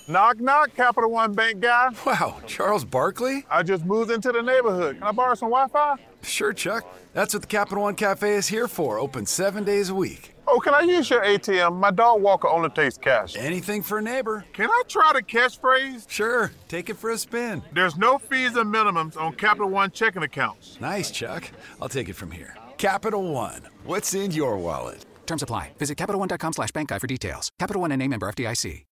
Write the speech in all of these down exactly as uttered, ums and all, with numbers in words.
Knock, knock, Capital One Bank guy. Wow, Charles Barkley? I just moved into the neighborhood. Can I borrow some Wi-Fi? Sure, Chuck. That's what the Capital One Cafe is here for, open seven days a week. Oh, can I use your A T M? My dog Walker only takes cash. Anything for a neighbor. Can I try the catchphrase? Sure, take it for a spin. There's no fees and minimums on Capital One checking accounts. Nice, Chuck. I'll take it from here. Capital One, what's in your wallet? Terms apply. Visit CapitalOne.com slash bank guide for details. Capital One N A member F D I C.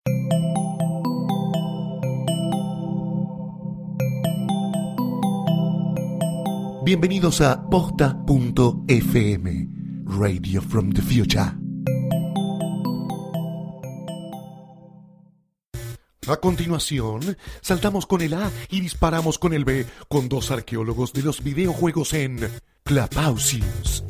Bienvenidos a posta punto efe eme, Radio from the Future. A continuación, saltamos con el A y disparamos con el B, con dos arqueólogos de los videojuegos en Clapausius.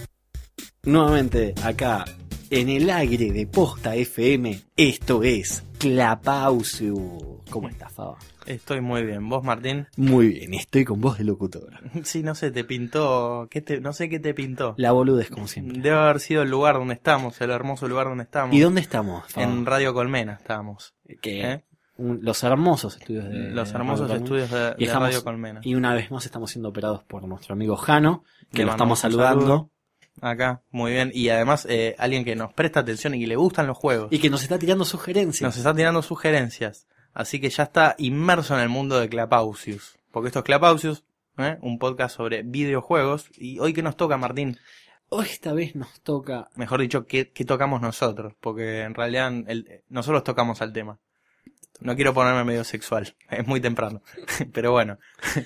Nuevamente acá en el aire de Posta F M, esto es Clapausius. ¿Cómo estás, Faba? Estoy muy bien. ¿Vos, Martín? Muy bien, estoy con voz de locutora. Sí, no sé, te pintó... ¿Qué te... No sé qué te pintó. La boludez, como siempre. Debe haber sido el lugar donde estamos, el hermoso lugar donde estamos. ¿Y dónde estamos, Faba? En Radio Colmena estábamos. Que ¿Eh? un, los hermosos estudios de... Los hermosos Radio estudios de, de Dejamos, Radio Colmena. Y una vez más estamos siendo operados por nuestro amigo Jano, que Le lo estamos mandamos un saludando. saludo. Acá, muy bien. Y además, eh, alguien que nos presta atención y que le gustan los juegos. Y que nos está tirando sugerencias. Nos está tirando sugerencias. Así que ya está inmerso en el mundo de Clapausius. Porque esto es Clapausius, ¿eh? Un podcast sobre videojuegos. Y hoy, ¿qué nos toca, Martín? Hoy esta vez nos toca... Mejor dicho, ¿qué, qué tocamos nosotros? Porque en realidad el, nosotros tocamos al tema. No quiero ponerme medio sexual. Es muy temprano. Pero bueno.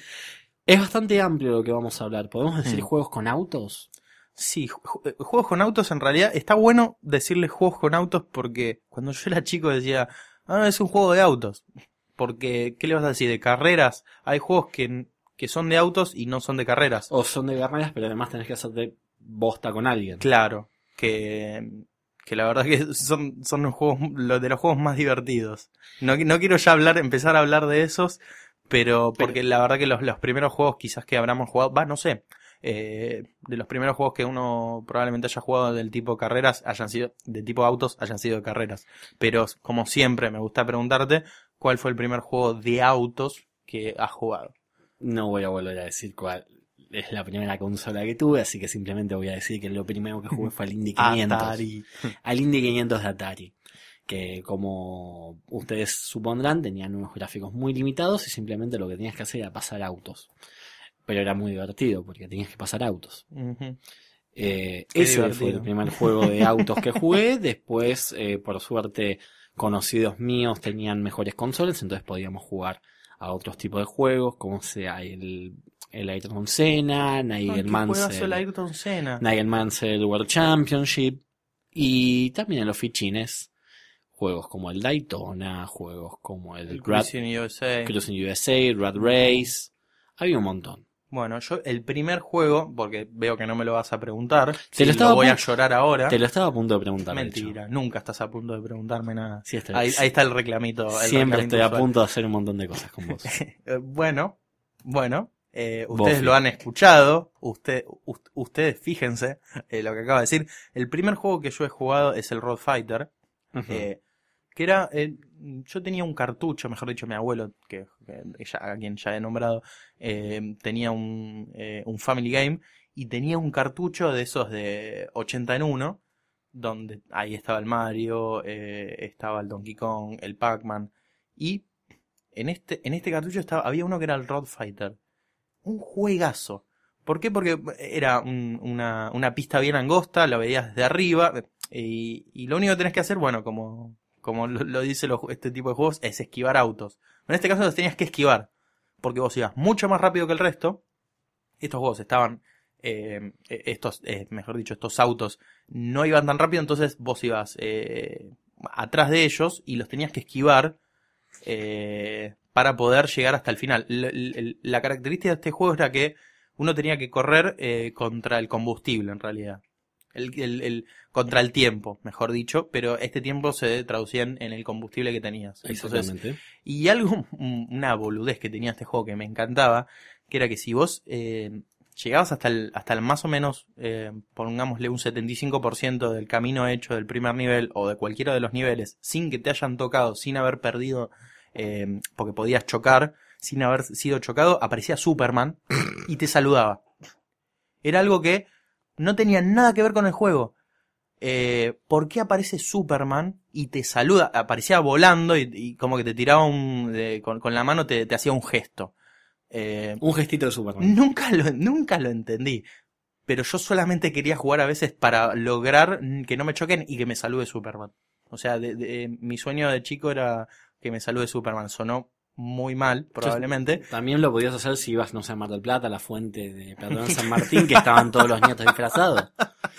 Es bastante amplio lo que vamos a hablar. ¿Podemos decir Mm. juegos con autos? Sí, ju- juegos con autos en realidad. Está bueno decirle juegos con autos porque cuando yo era chico decía... Ah, es un juego de autos. Porque, ¿qué le vas a decir? De carreras. Hay juegos que, que son de autos y no son de carreras. O son de carreras, pero además tenés que hacerte bosta con alguien. Claro, que, que la verdad que son, son los juegos, los de los juegos más divertidos. No, no quiero ya hablar, empezar a hablar de esos, pero porque la verdad que los, los primeros juegos quizás que habramos jugado, va, no sé, eh, de los primeros juegos que uno probablemente haya jugado del tipo carreras, hayan sido, de tipo autos, hayan sido de carreras. Pero como siempre me gusta preguntarte, ¿cuál fue el primer juego de autos que has jugado? No voy a volver a decir cuál es la primera consola que tuve, así que simplemente voy a decir que lo primero que jugué fue al Indy quinientos. Atari. Al Indy quinientos de Atari. Que como ustedes supondrán, tenían unos gráficos muy limitados y simplemente lo que tenías que hacer era pasar autos. Pero era muy divertido porque tenías que pasar autos. Uh-huh. Eh, Qué ese divertido. fue el primer juego de autos que jugué. Después, eh, por suerte, conocidos míos tenían mejores consolas, entonces podíamos jugar a otros tipos de juegos, como sea el, el Ayrton Senna, Nigel Ay, qué juegazo el Mansell, Ayrton Senna. Nigel Mansell World Championship, y también en los fichines juegos como el Daytona, juegos como el, El Rat, Cruising U S A. Cruising U S A, Rat Race, había un montón. Bueno, yo el primer juego, porque veo que no me lo vas a preguntar, Te si lo lo, estaba voy a a pu- llorar ahora. Te lo estaba a punto de preguntar. de Mentira, hecho. nunca estás a punto de preguntarme nada. Sí, estoy- ahí, ahí está el reclamito. El Siempre reclamito estoy a usual. punto de hacer un montón de cosas con vos. Eh, bueno, bueno, eh, Vos, ustedes Fi. lo han escuchado, usted, ust- ustedes fíjense eh, lo que acabo de decir. El primer juego que yo he jugado es el Road Fighter, Ujú. eh, que era, eh, yo tenía un cartucho, mejor dicho, mi abuelo, que, que ya, a quien ya he nombrado, eh, tenía un, eh, un Family Game y tenía un cartucho de esos de ochenta en uno, donde ahí estaba el Mario, eh, estaba el Donkey Kong, el Pac-Man, y en este, en este cartucho estaba, había uno que era el Road Fighter. Un juegazo. ¿Por qué? Porque era un- una, una pista bien angosta, lo veías desde arriba, y, y lo único que tenés que hacer, bueno, como, como lo, lo dice los- este tipo de juegos, es esquivar autos. En este caso los tenías que esquivar, porque vos ibas mucho más rápido que el resto. Estos juegos estaban, eh, estos, eh, mejor dicho, estos autos no iban tan rápido, entonces vos ibas eh, atrás de ellos y los tenías que esquivar eh, para poder llegar hasta el final. La, la- la característica de este juego era que uno tenía que correr eh, contra el combustible, en realidad. El, el, el, contra el tiempo, mejor dicho, pero este tiempo se traducía en, en el combustible que tenías. Entonces, Exactamente. y algo, una boludez que tenía este juego que me encantaba, que era que si vos eh, llegabas hasta el, hasta el más o menos, eh, pongámosle un setenta y cinco por ciento del camino hecho del primer nivel o de cualquiera de los niveles, sin que te hayan tocado, sin haber perdido, eh, porque podías chocar, sin haber sido chocado, aparecía Superman y te saludaba. Era algo que no tenía nada que ver con el juego. Eh, ¿Por qué aparece Superman y te saluda? Aparecía volando y, y como que te tiraba un... De, con, con la mano te, te hacía un gesto. Eh, Un gestito de Superman. nunca lo, nunca lo entendí. Pero yo solamente quería jugar a veces para lograr que no me choquen y que me salude Superman. O sea, de, de, mi sueño de chico era que me salude Superman. Sonó muy mal, probablemente. Yo, también lo podías hacer si ibas, no sé, a Mar del Plata, a la fuente de Peatonal San Martín, que estaban todos los nietos disfrazados.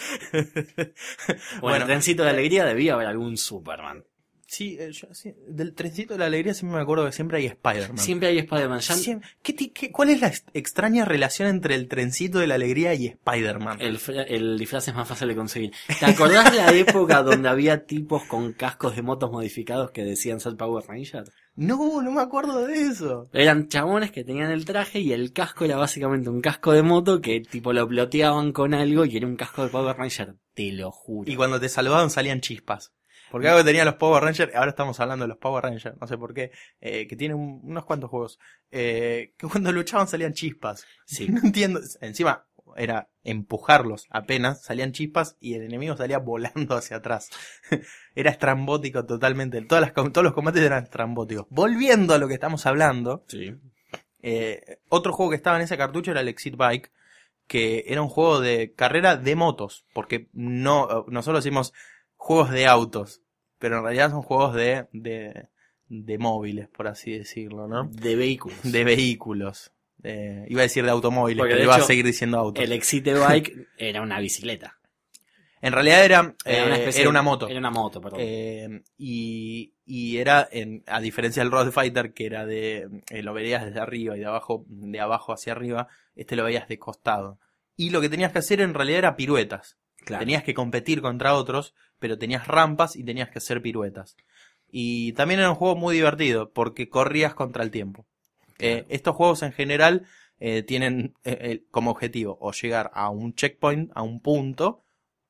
O bueno, en el trencito de alegría debía haber algún Superman. Sí, eh, yo, sí, del trencito de la alegría siempre me acuerdo que siempre hay Spider-Man. Siempre hay Spider-Man. Ya... Siempre, ¿qué, qué, ¿Cuál es la ex- extraña relación entre el trencito de la alegría y Spider-Man? El, el disfraz es más fácil de conseguir. ¿Te acordás de la época donde había tipos con cascos de motos modificados que decían ser Power Rangers? No, no me acuerdo de eso. Eran chabones que tenían el traje y el casco era básicamente un casco de moto que tipo lo ploteaban con algo y era un casco de Power Ranger. Te lo juro. Y cuando te saludaban salían chispas. Porque algo que tenían los Power Rangers, ahora estamos hablando de los Power Rangers, no sé por qué, eh, que tienen un, unos cuantos juegos, eh, que cuando luchaban salían chispas. Sí. No entiendo, encima era empujarlos apenas, salían chispas y el enemigo salía volando hacia atrás. Era estrambótico totalmente, todas las, todos los combates eran estrambóticos. Volviendo a lo que estamos hablando, Sí. eh, otro juego que estaba en ese cartucho era el Exit Bike, que era un juego de carrera de motos, porque no, nosotros decimos juegos de autos, pero en realidad son juegos de, de, de móviles, por así decirlo, ¿no? De vehículos. De vehículos. Eh, iba a decir de automóviles, Porque pero de iba hecho, a seguir diciendo autos. El Exit Bike era una bicicleta. En realidad era, Era una, eh, especie era una de- moto. Era una moto, perdón. Eh, y, y era, en, a diferencia del Road Fighter, que era de, eh, lo veías desde arriba y de abajo, de abajo hacia arriba, este lo veías de costado. Y lo que tenías que hacer en realidad era piruetas. Claro. Tenías que competir contra otros, pero tenías rampas y tenías que hacer piruetas. Y también era un juego muy divertido, porque corrías contra el tiempo. Eh, estos juegos en general eh, tienen eh, eh, como objetivo o llegar a un checkpoint, a un punto,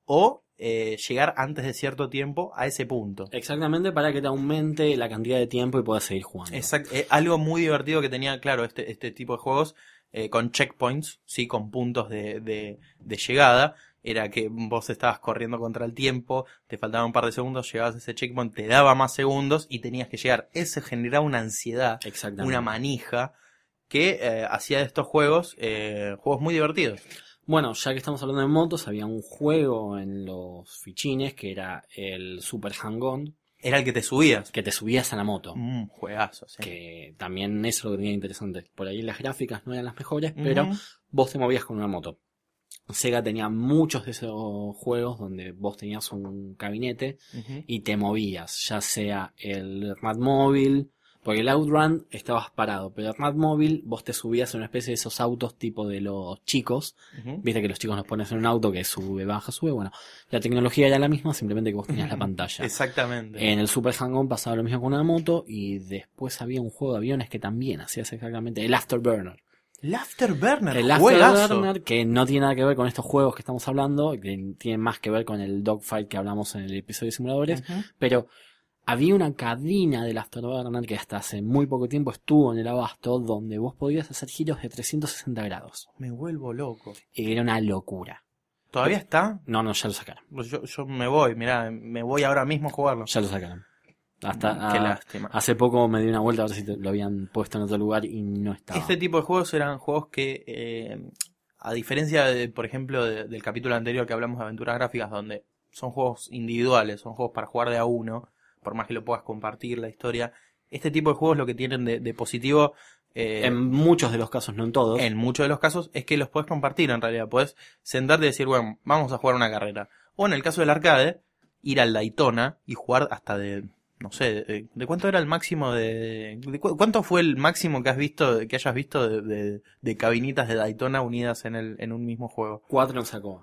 o eh, llegar antes de cierto tiempo a ese punto. Exactamente para que te aumente la cantidad de tiempo y puedas seguir jugando. Exacto. Eh, algo muy divertido que tenía, claro, este, este tipo de juegos eh, con checkpoints, sí, con puntos de, de, de llegada, era que vos estabas corriendo contra el tiempo, te faltaban un par de segundos, llegabas a ese checkpoint, te daba más segundos y tenías que llegar. Eso generaba una ansiedad, Exactamente. una manija que eh, hacía de estos juegos eh, juegos muy divertidos. Bueno, ya que estamos hablando de motos, había un juego en los fichines que era el Super Hang-On, Era el que te subías. que te subías a la moto. Mm, juegazo, sí. Que también eso es lo que tenía interesante. Por ahí las gráficas no eran las mejores, pero Ujú. vos te movías con una moto. Sega tenía muchos de esos juegos donde vos tenías un gabinete Ujú. y te movías, ya sea el Ratmobile, porque el Outrun estabas parado, pero el Ratmobile vos te subías en una especie de esos autos tipo de los chicos. Ujú. Viste que los chicos nos pones en un auto que sube, baja, sube. Bueno, la tecnología era la misma, simplemente que vos tenías la pantalla. Exactamente. En el Super Hang-On pasaba lo mismo con una moto y después había un juego de aviones que también hacías exactamente el Afterburner. El Afterburner, El juegazo. Afterburner, que no tiene nada que ver con estos juegos que estamos hablando, que tiene más que ver con el Dogfight que hablamos en el episodio de simuladores, Ujú. pero había una cadena del Afterburner que hasta hace muy poco tiempo estuvo en el abasto, donde vos podías hacer giros de trescientos sesenta grados. Me vuelvo loco. Era una locura. ¿Todavía está? No, no, ya lo sacaron. Pues yo, yo me voy, mirá, me voy ahora mismo a jugarlo. Ya lo sacaron. Hasta Qué a- lástima. hace poco me di una vuelta a ver si te- lo habían puesto en otro lugar y no estaba. Este tipo de juegos eran juegos que, eh, a diferencia, de, por ejemplo, de- del capítulo anterior que hablamos de aventuras gráficas, donde son juegos individuales, son juegos para jugar de a uno, por más que lo puedas compartir la historia, este tipo de juegos lo que tienen de, de positivo, eh, En muchos de los casos, no en todos. en muchos de los casos, es que los puedes compartir en realidad. Puedes sentarte y decir, bueno, vamos a jugar una carrera. O en el caso del arcade, ir al Daytona y jugar hasta de... No sé, de, de cuánto era el máximo de, de cu- cuánto fue el máximo que has visto, que hayas visto de, de, de cabinitas de Daytona unidas en el, en un mismo juego. Cuatro en Sacoa.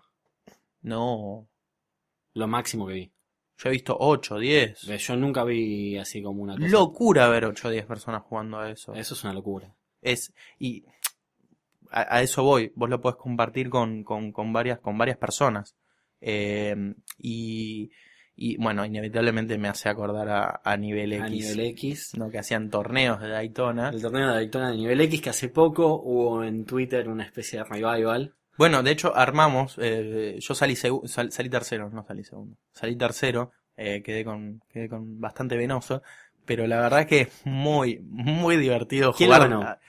No, Lo máximo que vi. yo he visto ocho, diez. Yo nunca vi así como una cosa. Locura ver ocho o diez personas jugando a eso. Eso es una locura. Es, y a, a eso voy, vos lo podés compartir con, con, con varias, con varias personas. Eh, y, y bueno, inevitablemente me hace acordar a, a Nivel X. A Nivel X. ¿No? Que hacían torneos de Daytona. El torneo de Daytona de Nivel X, que hace poco hubo en Twitter una especie de revival. Bueno, de hecho armamos, eh, yo salí segu- sal- salí tercero, no salí segundo. Salí tercero, eh, quedé con, quedé con bastante venoso, pero la verdad es que es muy, muy divertido ¿Quién jugar. lo ganó?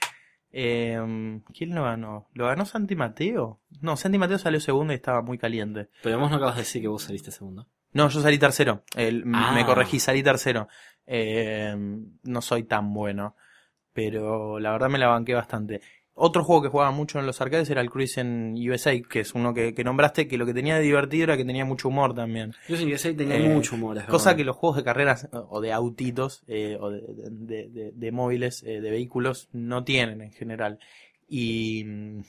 Eh, ¿Quién lo ganó? ¿Lo ganó Santi Mateo? No, Santi Mateo salió segundo y estaba muy caliente. Pero vos no acabas de decir que vos saliste segundo. No, yo salí tercero. El, Ah. Me corregí, salí tercero. Eh, no soy tan bueno, pero la verdad me la banqué bastante. Otro juego que jugaba mucho en los arcades era el Cruis'n U S A, que es uno que, que nombraste, que lo que tenía de divertido era que tenía mucho humor también. Yo sí que sé, tenía Eh, mucho humor. Es Cosa verdad. que los juegos de carreras o de autitos eh, o de, de, de, de móviles, eh, de vehículos, no tienen en general. Y,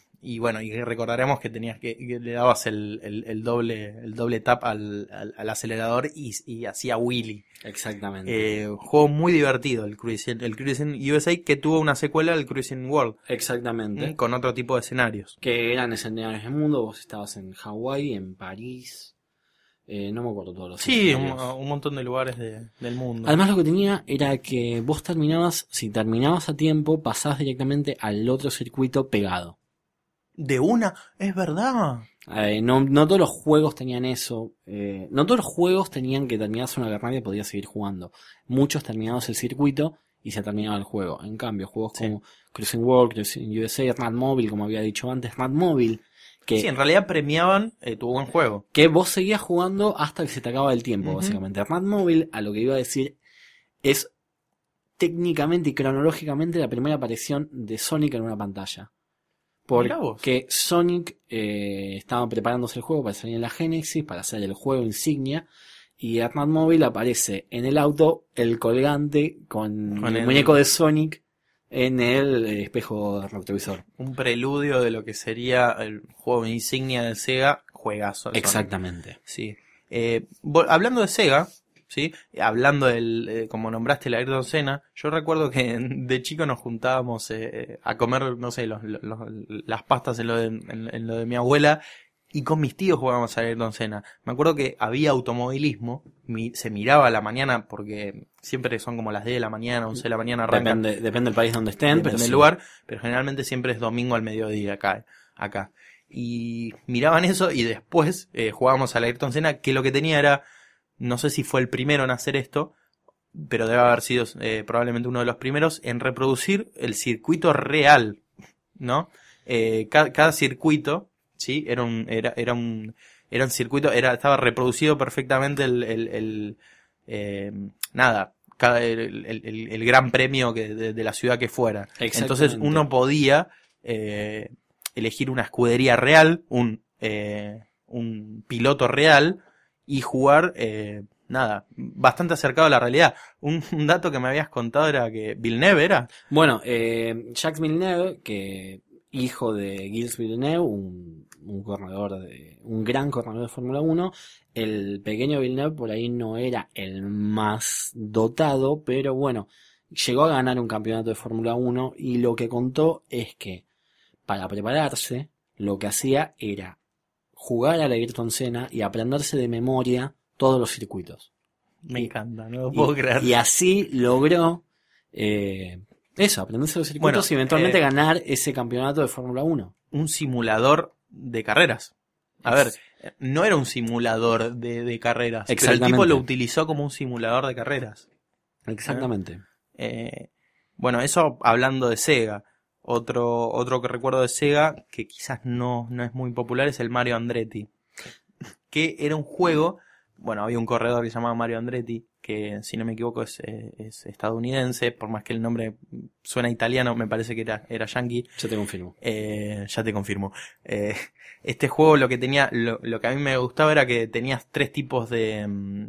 y bueno, y recordaremos que tenías que, que le dabas el, el, el doble el doble tap al, al, al acelerador y, y hacía wheelie. Exactamente. Eh, juego muy divertido el Cruis'n, el Cruis'n U S A, que tuvo una secuela, el Cruis'n World, Exactamente. ¿m? Con otro tipo de escenarios. Que eran escenarios del mundo. Vos estabas en Hawái, en París. Eh, no me acuerdo todos los Sí, un, escenarios. un montón de lugares de, del mundo. Además lo que tenía era que vos terminabas, si terminabas a tiempo, pasabas directamente al otro circuito pegado. De una, es verdad. Eh, no, no todos los juegos tenían eso. Eh, no todos los juegos tenían que terminarse una carrera y podías seguir jugando. Muchos terminabas el circuito y se terminaba el juego. En cambio, juegos Sí. como Cruis'n World, Cruis'n U S A, Radmobile, como había dicho antes, Radmobile, que, Sí, en realidad premiaban eh, tu buen juego. que vos seguías jugando hasta que se te acababa el tiempo, Ujú. básicamente. Radmobile, a lo que iba a decir, es técnicamente y cronológicamente la primera aparición de Sonic en una pantalla. Mirá vos. Porque Sonic eh, estaba preparándose el juego para salir en la Genesis, para hacer el juego insignia, y en Radmobile aparece en el auto el colgante con, Con el el- muñeco de Sonic en el eh, espejo retrovisor. Un preludio de lo que sería el juego insignia de Sega, juegazo. el Sonic. Exactamente. Sí. Eh, vol- hablando de Sega, ¿sí? Hablando del, eh, como nombraste la Ayrton Senna, yo recuerdo que de chico nos juntábamos eh, a comer, no sé, los, los- los- las pastas en lo, de, en, en lo de mi abuela, y con mis tíos jugábamos a Ayrton Senna. Me acuerdo que había automovilismo, mi- se miraba a la mañana, porque siempre son como las diez de la mañana, once de la mañana arrancan. Depende, depende del país donde estén, Depende pero del sí. lugar, pero generalmente siempre es domingo al mediodía acá, acá. Y miraban eso y después eh, jugábamos a la Ayrton Senna, que lo que tenía era, no sé si fue el primero en hacer esto, pero debe haber sido eh, probablemente uno de los primeros en reproducir el circuito real, ¿no? Eh, ca- cada circuito, sí, era un, era, era un, era un circuito, era, estaba reproducido perfectamente el, el, el eh, nada, cada, el, el, el- el gran premio que, de, de la ciudad que fuera. Exactamente. Entonces uno podía eh, elegir una escudería real, un, eh, un piloto real y jugar, eh, nada, bastante acercado a la realidad. Un, un dato que me habías contado era que Villeneuve era. Bueno, eh, Jacques Villeneuve, que hijo de Gilles Villeneuve, un, un corredor de, un gran corredor de Fórmula uno, el pequeño Villeneuve por ahí no era el más dotado, pero bueno, llegó a ganar un campeonato de Fórmula uno y lo que contó es que para prepararse, lo que hacía era jugar a la Ayrton Senna y aprenderse de memoria todos los circuitos. Me Y- encanta, no lo Y, puedo creer. y así logró eh, eso, aprenderse los circuitos Bueno, y eventualmente eh, ganar ese campeonato de Fórmula uno. Un simulador de carreras. A ver, no era un simulador de, de carreras, pero el Exactamente. tipo lo utilizó como un simulador de carreras. Exactamente. Eh, bueno, eso hablando de Sega. Otro, otro que recuerdo de Sega, que quizás no, no es muy popular, es el Mario Andretti. Que era un juego, bueno, había un corredor que se llamaba Mario Andretti, que si no me equivoco es, eh, es estadounidense, por más que el nombre suena italiano, me parece que era, era yankee. Yo te confirmo. Eh, ya te confirmo. Eh, este juego lo que tenía, lo, lo que a mí me gustaba era que tenías tres tipos de,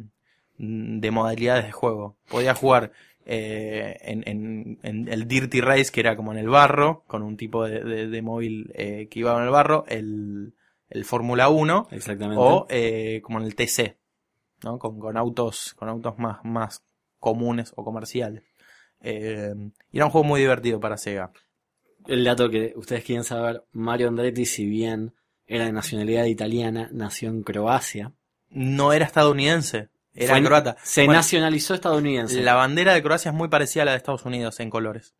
mm, de modalidades de juego. Podías jugar eh, en, en, en el Dirty Race, que era como en el barro, con un tipo de, de, de móvil eh, que iba en el barro, el, el Fórmula uno, Exactamente. o eh, como en el T C, ¿no? Con, con autos, con autos más, más comunes o comerciales. Eh, y era un juego muy divertido para Sega. el dato que ustedes quieren saber, Mario Andretti, si bien era de nacionalidad italiana, nació en Croacia. No era estadounidense, era Fue- croata. Se Bueno, nacionalizó estadounidense. la bandera de Croacia es muy parecida a la de Estados Unidos en colores.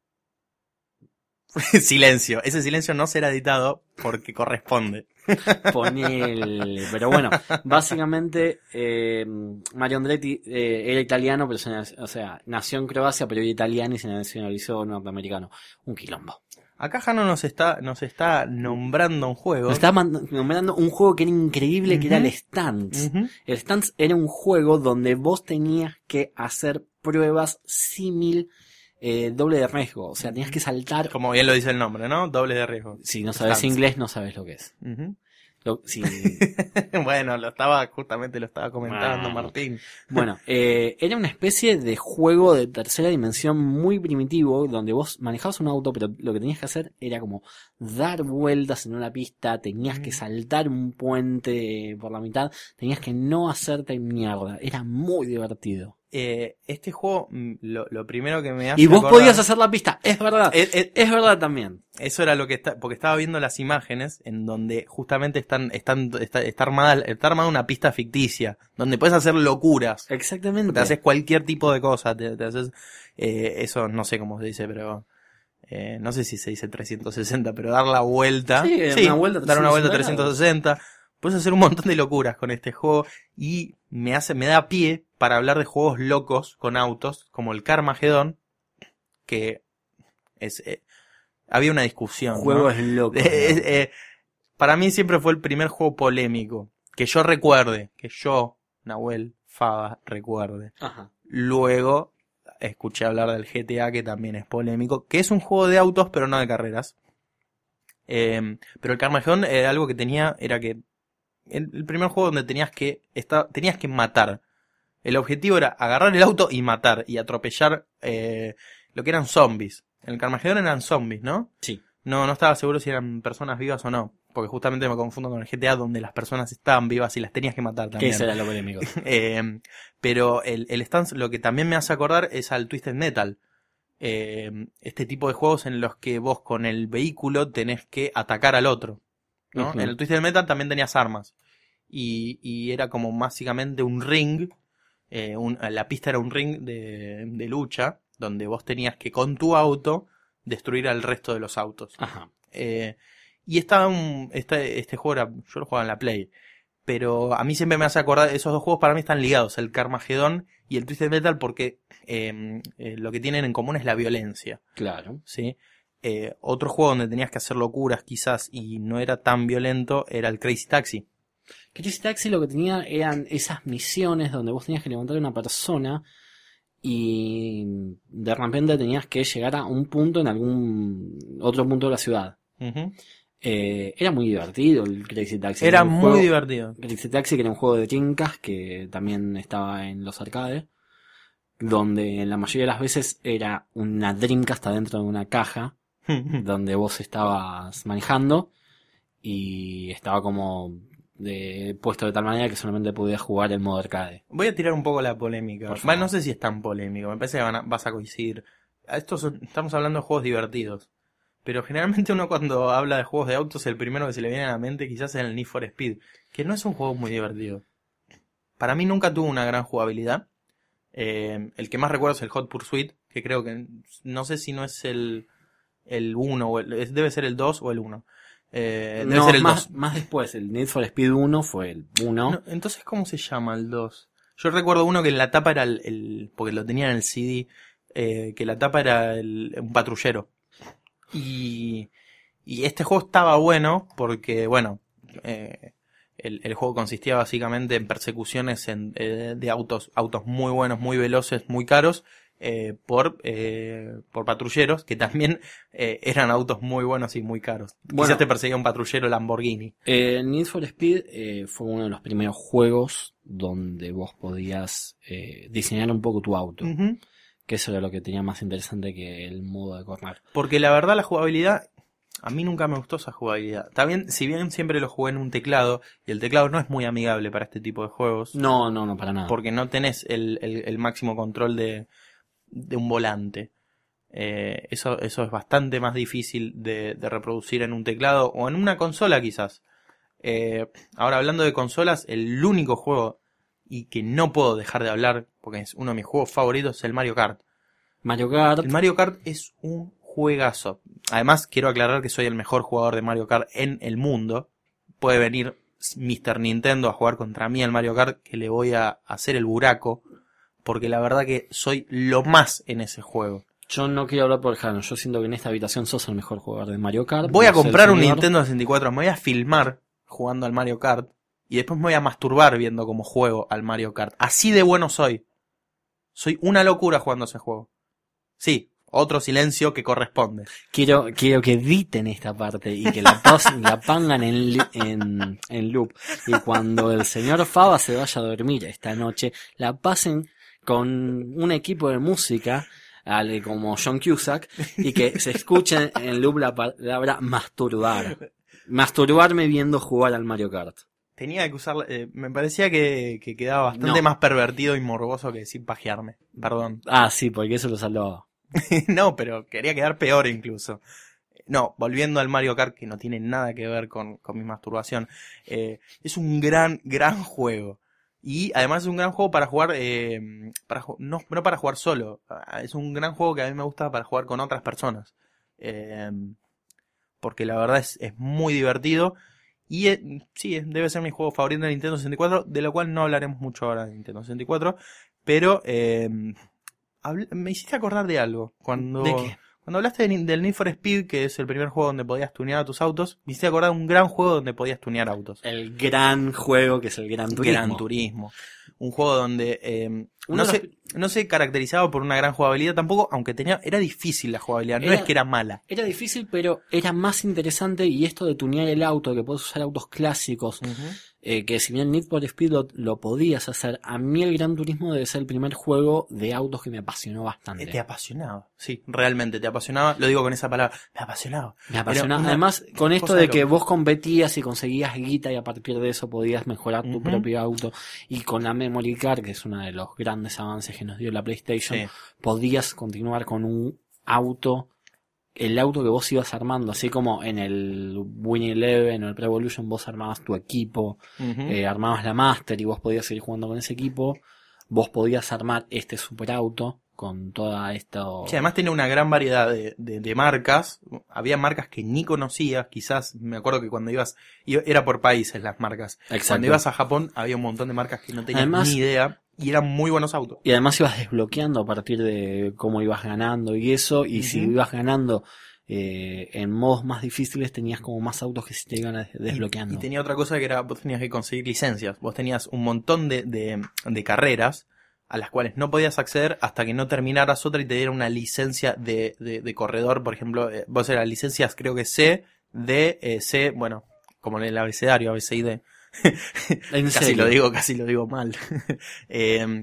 Silencio. Ese silencio no será editado porque corresponde. Ponele. Pero bueno, básicamente eh, Mario Andretti eh, era italiano, pero se, nac- o sea, nació en Croacia, pero era italiano y se nacionalizó norteamericano. Un quilombo. Acá Jano nos está, nos está nombrando un juego. Nos estaba mand- nombrando un juego que era increíble, que era el Stance. Ujú. El Stance era un juego donde vos tenías que hacer pruebas símil eh, doble de riesgo. O sea, tenías que saltar. Como bien lo dice el nombre, ¿no? Doble de riesgo. Si no sabes Stance. inglés, no sabes lo que es. Ujú. Lo- si- Bueno, lo estaba, justamente lo estaba comentando Ah. Martín. Bueno, eh, era una especie de juego de tercera dimensión muy primitivo, donde vos manejabas un auto, pero lo que tenías que hacer era como dar vueltas en una pista, tenías que saltar un puente por la mitad, tenías que no hacerte mierda. Era muy divertido. Eh, este juego, mm, lo, lo primero que me hace Y vos acordar- podías hacer la pista, es verdad. Eh, eh, Es verdad también. Eso era lo que está, porque estaba viendo las imágenes en donde justamente están, están, está, está armada, está armada una pista ficticia, donde puedes hacer locuras. Exactamente. Te haces cualquier tipo de cosa, te, te haces, eh, eso no sé cómo se dice, pero, eh, no sé si se dice trescientos sesenta, pero dar la vuelta. Sí, una vuelta dar una vuelta trescientos trescientos sesenta. Puedes hacer un montón de locuras con este juego y me hace, me da pie para hablar de juegos locos con autos, como el Carmageddon, que es, eh, había una discusión, ¿no? Juegos locos. Eh, eh, eh, para mí siempre fue el primer juego polémico. Que yo recuerde. Que yo, Nahuel Fava, recuerde. Ajá. Luego escuché hablar del G T A, que también es polémico. Que es un juego de autos, pero no de carreras. Eh, pero el Carmageddon, eh, algo que tenía era que... El, el primer juego donde tenías que... Esta, tenías que matar. El objetivo era agarrar el auto y matar. Y atropellar eh, lo que eran zombies. En el Carmageddon eran zombies, ¿no? Sí. No, no estaba seguro si eran personas vivas o no. Porque justamente me confundo con el G T A, donde las personas estaban vivas y las tenías que matar Que también. ese era lo polémico. Eh, pero el, el Stance lo que también me hace acordar es al Twisted Metal. Eh, este tipo de juegos en los que vos con el vehículo tenés que atacar al otro, ¿no? Ujú. En el Twisted Metal también tenías armas. Y, y era como básicamente un ring. Eh, un, la pista era un ring de, de lucha, donde vos tenías que con tu auto destruir al resto de los autos. Ajá. Eh, y estaba un, este, este juego era, yo lo jugaba en la Play, pero a mí siempre me hace acordar, esos dos juegos para mí están ligados, el Carmageddon y el Twisted Metal, porque eh, eh, lo que tienen en común es la violencia, Claro. ¿sí? Eh, otro juego donde tenías que hacer locuras quizás y no era tan violento era el Crazy Taxi. Crazy Taxi lo que tenía eran esas misiones donde vos tenías que levantar a una persona y de repente tenías que llegar a un punto en algún otro punto de la ciudad. Ujú. Eh, era muy divertido el Crazy Taxi. Era un muy juego- divertido. Crazy Taxi, que era un juego de trincas que también estaba en los arcades, donde la mayoría de las veces era una Dreamcast dentro de una caja donde vos estabas manejando y estaba como de, puesto de tal manera que solamente podías jugar el modo arcade. Voy a tirar un poco la polémica. Por favor. Bueno, no sé si es tan polémico, me parece que van a- vas a coincidir. Estos son- estamos hablando de juegos divertidos. Pero generalmente uno cuando habla de juegos de autos, el primero que se le viene a la mente quizás es el Need for Speed, que no es un juego muy divertido. Para mí nunca tuvo una gran jugabilidad. Eh, el que más recuerdo es el Hot Pursuit, que creo que, no sé si no es el el uno, o el, es- debe ser el dos o el uno. Eh, debe No, ser el más, dos. más después, el Need for Speed uno fue el uno. No, entonces, ¿cómo se llama el dos? Yo recuerdo uno que en la tapa era el, el- porque lo tenía en el C D, eh, que la tapa era el, un patrullero. Y, y este juego estaba bueno porque, bueno, eh, el, el juego consistía básicamente en persecuciones en, eh, de autos, autos muy buenos, muy veloces, muy caros, eh, por, eh, por patrulleros, que también eh, eran autos muy buenos y muy caros. Bueno. Quizás te perseguía un patrullero Lamborghini. Eh, Need for Speed eh, fue uno de los primeros juegos donde vos podías eh, diseñar un poco tu auto. Ujú. Que eso era lo que tenía más interesante que el modo de correr. Porque la verdad la jugabilidad, a mí nunca me gustó esa jugabilidad. También, si bien siempre lo jugué en un teclado, y el teclado no es muy amigable para este tipo de juegos, No, no, no, para nada. porque no tenés el, el, el máximo control de, de un volante. Eh, eso, eso es bastante más difícil de, de reproducir en un teclado o en una consola quizás. Eh, ahora hablando de consolas, el único juego y que no puedo dejar de hablar, porque es uno de mis juegos favoritos, es el Mario Kart. Mario Kart. El Mario Kart es un juegazo. Además, quiero aclarar que soy el mejor jugador de Mario Kart en el mundo. Puede venir mister Nintendo a jugar contra mí al Mario Kart, que le voy a hacer el buraco, porque la verdad que soy lo más en ese juego. Yo no quiero hablar por Jano, yo siento que en esta habitación sos el mejor jugador de Mario Kart. Voy a no sé comprar el un señor. Nintendo sesenta y cuatro, me voy a filmar jugando al Mario Kart y después me voy a masturbar viendo cómo juego al Mario Kart. Así de bueno soy. Soy una locura jugando ese juego. Sí, otro silencio que corresponde. Quiero, quiero que editen esta parte y que la, pos, la pongan en, li- en, en loop. Y cuando el señor Fava se vaya a dormir esta noche, la pasen con un equipo de música ale, como John Cusack y que se escuche en loop la palabra masturbar. Masturbarme viendo jugar al Mario Kart. Tenía que usar... Eh, me parecía que, que quedaba bastante No. más pervertido y morboso que decir pajearme. Perdón. Ah, sí, porque eso lo salvaba. No, pero quería quedar peor incluso. No, volviendo al Mario Kart, que no tiene nada que ver con, con mi masturbación. Eh, es un gran, gran juego. Y además es un gran juego para jugar, eh, para ju- no, no para jugar solo. Es un gran juego que a mí me gusta para jugar con otras personas. Eh, porque la verdad es, es muy divertido. Y eh, sí, debe ser mi juego favorito de Nintendo sesenta y cuatro, de lo cual no hablaremos mucho ahora de Nintendo sesenta y cuatro. Pero eh, habl- me hiciste acordar de algo. Cuando, ¿De qué? cuando hablaste de, del Need for Speed, que es el primer juego donde podías tunear a tus autos, me hiciste acordar de un gran juego donde podías tunear autos. El gran juego que es el Gran Turismo. Gran Turismo. Un juego donde eh, Uno no, de se, no se caracterizaba por una gran jugabilidad tampoco, aunque tenía era difícil la jugabilidad, no Era- es que era mala. Era difícil, pero era más interesante, y esto de tunear el auto, que puedes usar autos clásicos, eh, que si bien Need for Speed lo, lo podías hacer, a mí el Gran Turismo debe ser el primer juego de autos que me apasionó bastante. Eh, Te apasionaba, sí, realmente te apasionaba, lo digo con esa palabra, me apasionaba. Me apasionaba. Era una Además, con esto cosa de que loca. vos competías y conseguías guita y a partir de eso podías mejorar tu Ujú. propio auto, y con la Memory Card, que es uno de los grandes avances que nos dio la PlayStation, Sí. podías continuar con un auto, el auto que vos ibas armando, así como en el Win Eleven o el Pro Evolution vos armabas tu equipo, Ujú. eh, armabas la Master y vos podías seguir jugando con ese equipo, vos podías armar este superauto con toda esta... Sí, además tenía una gran variedad de, de, de marcas. Había marcas que ni conocías. Quizás, me acuerdo que cuando ibas, iba- era por países las marcas. Exacto. Cuando ibas a Japón había un montón de marcas que no tenías Además- ni idea y eran muy buenos autos. Y además ibas desbloqueando a partir de cómo ibas ganando y eso, y si Ujú. ibas ganando eh, en modos más difíciles tenías como más autos que se te iban des- desbloqueando. Y, y tenía otra cosa que era, vos tenías que conseguir licencias. Vos tenías un montón de, de, de carreras a las cuales no podías acceder hasta que no terminaras otra y te dieran una licencia de, de, de corredor. Por ejemplo, eh, vos eras licencias creo que C, D, eh, C, bueno, como en el abecedario, A, B, C y D. ¿En Casi serio? lo digo, casi lo digo mal. Eh,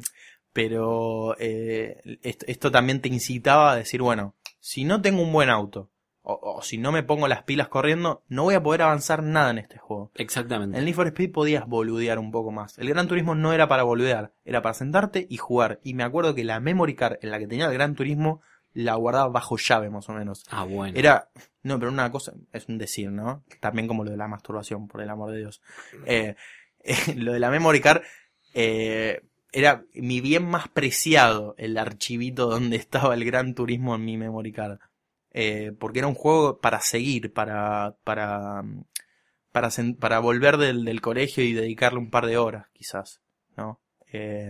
pero eh, esto, esto también te incitaba a decir, bueno, si no tengo un buen auto, o, o si no me pongo las pilas corriendo, no voy a poder avanzar nada en este juego. Exactamente. En el Need for Speed podías boludear un poco más. El Gran Turismo no era para boludear, era para sentarte y jugar. Y me acuerdo que la memory card en la que tenía el Gran Turismo la guardaba bajo llave más o menos. Ah, bueno. Era, no, pero una cosa, es un decir, ¿no? También como lo de la masturbación, por el amor de Dios. Eh, eh, lo de la memory card, eh, era mi bien más preciado el archivito donde estaba el Gran Turismo en mi memory card. Eh, porque era un juego para seguir, para, para, para, sen- para volver del, del colegio y dedicarle un par de horas, quizás, ¿no? Eh,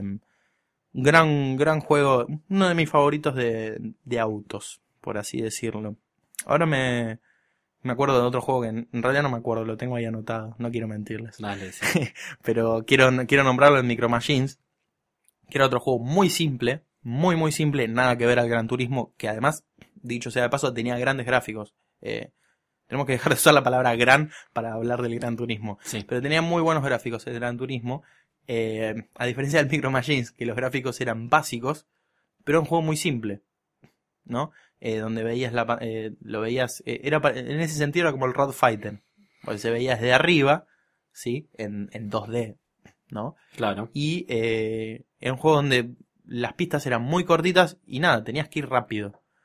gran, gran juego, uno de mis favoritos de, de autos, por así decirlo. Ahora me, me acuerdo de otro juego que en, en realidad no me acuerdo, lo tengo ahí anotado, no quiero mentirles. Dale, sí. Pero quiero, quiero nombrarlo en Micro Machines, que era otro juego muy simple, muy muy simple, nada que ver al Gran Turismo, que además, dicho sea de paso, tenía grandes gráficos. Eh, tenemos que dejar de usar la palabra gran para hablar del Gran Turismo. Sí. Pero tenía muy buenos gráficos el Gran Turismo, eh, a diferencia del Micro Machines, que los gráficos eran básicos, pero era un juego muy simple, ¿no? Eh, donde veías la, pa- eh, lo veías, eh, era pa- en ese sentido era como el Road Fighter, porque se veía desde arriba, ¿sí? En, en dos D, ¿no? Claro. Y eh, era un juego donde las pistas eran muy cortitas y nada, tenías que ir rápido.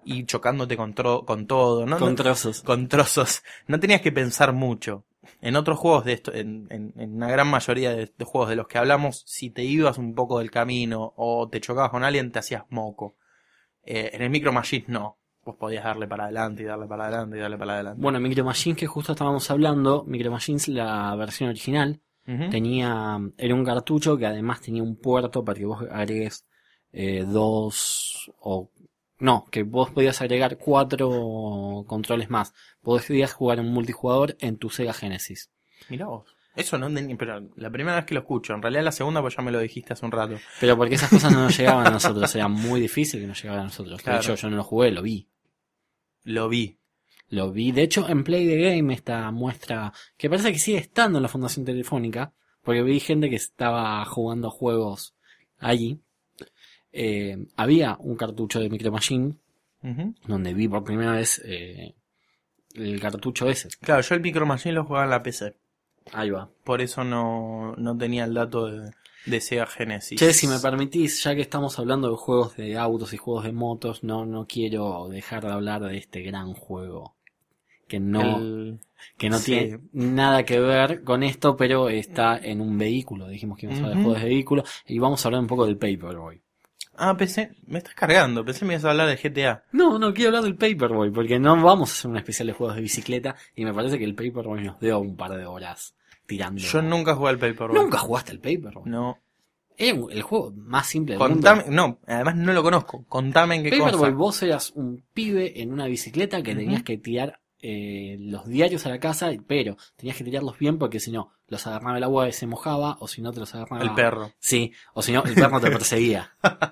y chocándote con, tro- con todo, ¿no? Con No- trozos. con trozos. No tenías que pensar mucho. En otros juegos de esto, en, en, en una gran mayoría de, de juegos de los que hablamos, si te ibas un poco del camino o te chocabas con alguien, te hacías moco. Eh, en el Micro Machines no. Vos podías darle para adelante y darle para adelante y darle para adelante. Bueno, Micro Machines, que justo estábamos hablando, Micro Machines, la versión original, Ujú. tenía, era un cartucho que además tenía un puerto para que vos agregues eh, dos o no, que vos podías agregar cuatro controles más. Podías jugar en multijugador en tu Sega Genesis. Mirá vos. Eso no entendí, pero la primera vez que lo escucho. En realidad la segunda pues ya me lo dijiste hace un rato. Pero porque esas cosas no nos llegaban a nosotros, era muy difícil que nos llegaran a nosotros. Claro. De hecho, yo no lo jugué, lo vi. Lo vi. Lo vi, de hecho, en Play the Game, esta muestra, que parece que sigue estando en la Fundación Telefónica, porque vi gente que estaba jugando juegos allí. Eh, había un cartucho de Micro Machine, Ujú. donde vi por primera vez eh, el cartucho ese. Claro, yo el Micro Machine lo jugaba en la P C. Ahí va. Por eso no, no tenía el dato de, de Sega Genesis. Che, si me permitís, ya que estamos hablando de juegos de autos y juegos de motos, no, no quiero dejar de hablar de este gran juego. Que no, El- que no sí. tiene nada que ver con esto, pero está en un vehículo. Dijimos que íbamos a hablar de Ujú. juegos de vehículo y vamos a hablar un poco del Paperboy. Ah, pensé, me estás cargando, pensé que me ibas a hablar de G T A. No, no quiero hablar del Paperboy porque no vamos a hacer un especial de juegos de bicicleta y me parece que el Paperboy nos dio un par de horas tirando. Yo nunca jugué al Paperboy. ¿Nunca jugaste al Paperboy? No. Es el juego más simple del Contame, mundo. no, además no lo conozco. Contame en qué Paperboy, cosa. vos eras un pibe en una bicicleta que Ujú. tenías que tirar eh, los diarios a la casa, pero tenías que tirarlos bien porque si no, los agarraba el agua y se mojaba, o si no te los agarraba El perro. Sí, o si no, el perro te perseguía.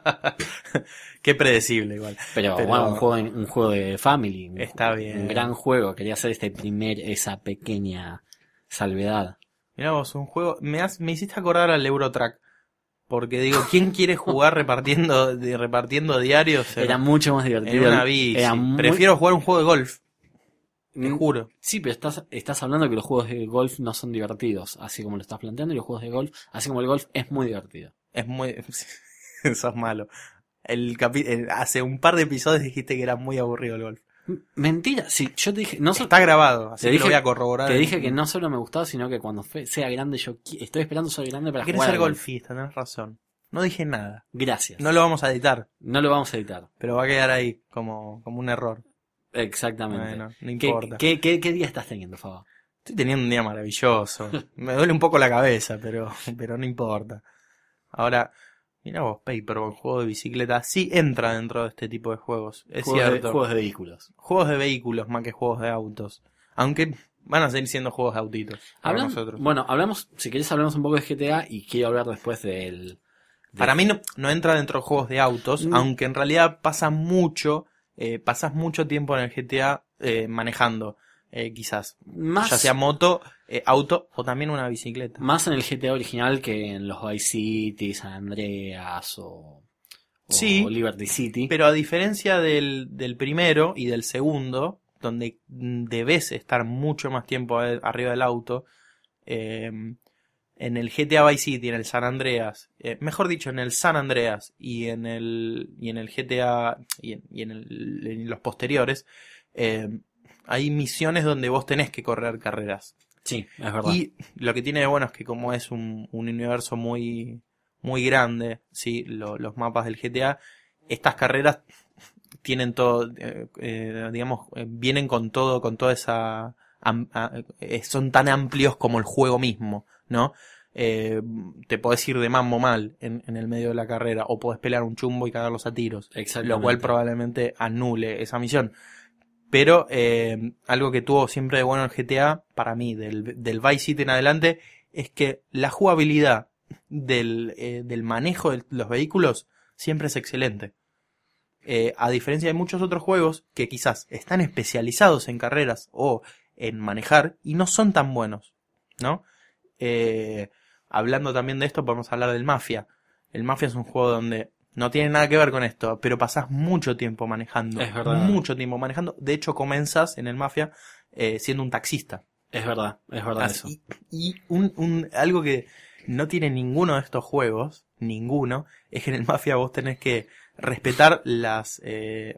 Qué predecible igual. Pero, Pero- bueno, un juego, de- un juego de family. Un, Está bien. Un gran juego. Quería hacer este primer, esa pequeña salvedad. Mirá vos, un juego, me, has- me hiciste acordar al Eurotrack. Porque digo, ¿quién quiere jugar repartiendo, de, repartiendo diarios en, Era mucho más en divertido. una bici? Era muy- Prefiero jugar un juego de golf, te Mm, juro. Sí, pero estás, estás hablando que los juegos de golf no son divertidos, así como lo estás planteando, y los juegos de golf, así como el golf, es muy divertido. Es muy... Sos malo. El capi- el- hace un par de episodios dijiste que era muy aburrido el golf. M- Mentira, sí, yo te dije, no so- Está grabado, así te que dije- lo voy a corroborar. te en- dije que no solo me gustaba, sino que cuando fe- sea grande, yo qui- estoy esperando ser grande para Quieres jugar ser al golf. golfista, tenés razón. No dije nada. Gracias. No lo vamos a editar, No lo vamos a editar. pero va a quedar ahí como, como un error. Exactamente. Bueno, no ¿Qué, importa. qué, qué, qué día estás teniendo, Faba? Estoy teniendo un día maravilloso. Me duele un poco la cabeza, pero, pero no importa. Ahora, mira vos, Paperboy, juego de bicicleta, sí entra dentro de este tipo de juegos. Es Juegos de, cierto. juegos de vehículos. Juegos de vehículos más que juegos de autos. Aunque van a seguir siendo juegos de autitos para Hablan- nosotros. Bueno, hablamos, si querés hablamos un poco de G T A y quiero hablar después del... de- Para mí no, no entra dentro de juegos de autos, Mm. aunque en realidad pasa mucho, eh, pasas mucho tiempo en el G T A eh, manejando, eh, quizás. Más, Ya sea moto, eh, auto o también una bicicleta. más en el G T A original que en los Vice City, San Andreas o, o Sí, Liberty City. Pero a diferencia del, del primero y del segundo, donde mm, debes estar mucho más tiempo a- arriba del auto, eh, en el G T A Vice City, en el San Andreas, eh, mejor dicho, en el San Andreas y en el, y en el G T A y en, y en, el- en los posteriores, eh, hay misiones donde vos tenés que correr carreras. Sí, es verdad. Y lo que tiene de bueno es que como es un, un universo muy, muy grande, sí, Lo- los mapas del G T A, estas carreras tienen todo, eh, eh, digamos, eh, vienen con todo, con toda esa, am- a- eh, son tan amplios como el juego mismo, ¿no? Eh, te podés ir de mambo mal en, en el medio de la carrera, o podés pelear un chumbo y cagarlos a tiros, Exactamente. lo cual probablemente anule esa misión. Pero eh, algo que tuvo siempre de bueno el G T A, para mí, del, del Vice City en adelante, es que la jugabilidad del, eh, del manejo de los vehículos siempre es excelente. Eh, a diferencia de muchos otros juegos que quizás están especializados en carreras o en manejar y no son tan buenos, ¿no? Eh, hablando también de esto, podemos hablar del Mafia. El Mafia es un juego donde no tiene nada que ver con esto, pero pasás mucho tiempo manejando. Es verdad. Mucho tiempo manejando. De hecho, comenzás en el Mafia eh, siendo un taxista. Es verdad, es verdad eso. Así- Y un, un, algo que no tiene ninguno de estos juegos, ninguno, es que en el Mafia vos tenés que respetar las, eh,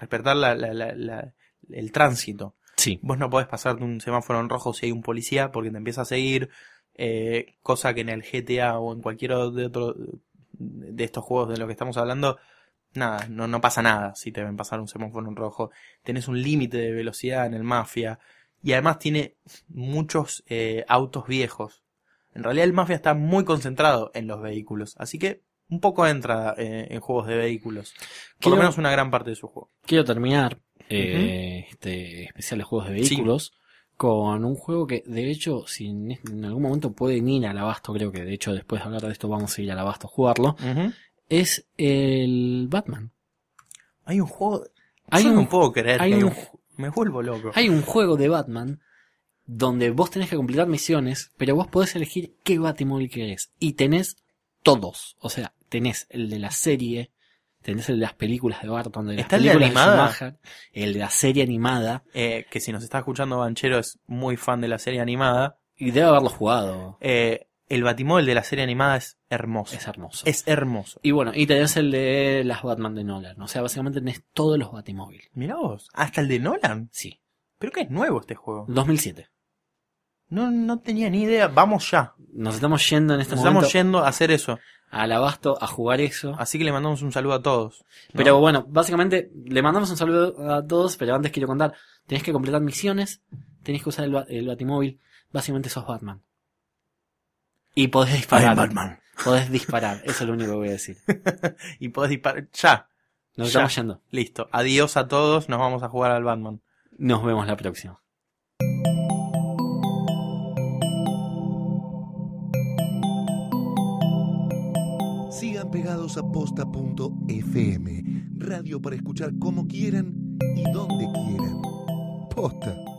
respetar la, la, la, la, el tránsito. Sí. Vos no podés pasar de un semáforo en rojo si hay un policía porque te empieza a seguir, eh, cosa que en el G T A o en cualquier de otro de estos juegos de los que estamos hablando, nada, no, no pasa nada si te ven pasar un semáforo en rojo. Tenés un límite de velocidad en el Mafia y además tiene muchos eh, autos viejos. En realidad el Mafia está muy concentrado en los vehículos, así que un poco entra eh, en juegos de vehículos. Por Quiero- lo menos una gran parte de su juego. Quiero terminar eh, este especial de juegos de vehículos con un juego que, de hecho, si en, en algún momento pueden ir al Abasto, creo que de hecho después de hablar de esto vamos a ir al Abasto a jugarlo, Uh-huh. es el Batman. Hay un juego... Hay Yo un- no puedo creer hay que hay un un... Me vuelvo loco. Hay un juego de Batman donde vos tenés que completar misiones, pero vos podés elegir qué Batimóvil querés. Y tenés todos. O sea, tenés el de la serie, tenés el de las películas de Barton, de las ¿Está el de películas de animada? Schumacher, el de la serie animada, Eh, que si nos está escuchando Banchero es muy fan de la serie animada. y debe haberlo jugado. Eh, el Batimóvil de la serie animada es hermoso. Es hermoso. Es hermoso. Y bueno, y tenés el de las Batman de Nolan. O sea, básicamente tenés todos los Batimóvil. Mirá vos, hasta el de Nolan. Sí. Pero que es nuevo este juego. dos mil siete. No, no tenía ni idea. Vamos ya. Nos estamos yendo en este Nos momento estamos yendo a hacer eso. al Abasto a jugar eso. Así que le mandamos un saludo a todos. ¿no? Pero bueno, básicamente le mandamos un saludo a todos, pero antes quiero contar, tenés que completar misiones, tenés que usar el, ba- el Batimóvil, básicamente sos Batman. Y podés disparar. I'm Batman. Podés disparar, eso es lo único que voy a decir. Y podés disparar. Ya. Nos Ya. estamos yendo. Listo. Adiós a todos. Nos vamos a jugar al Batman. Nos vemos la próxima. Sigan pegados a posta punto f m, radio para escuchar como quieran y donde quieran. Posta.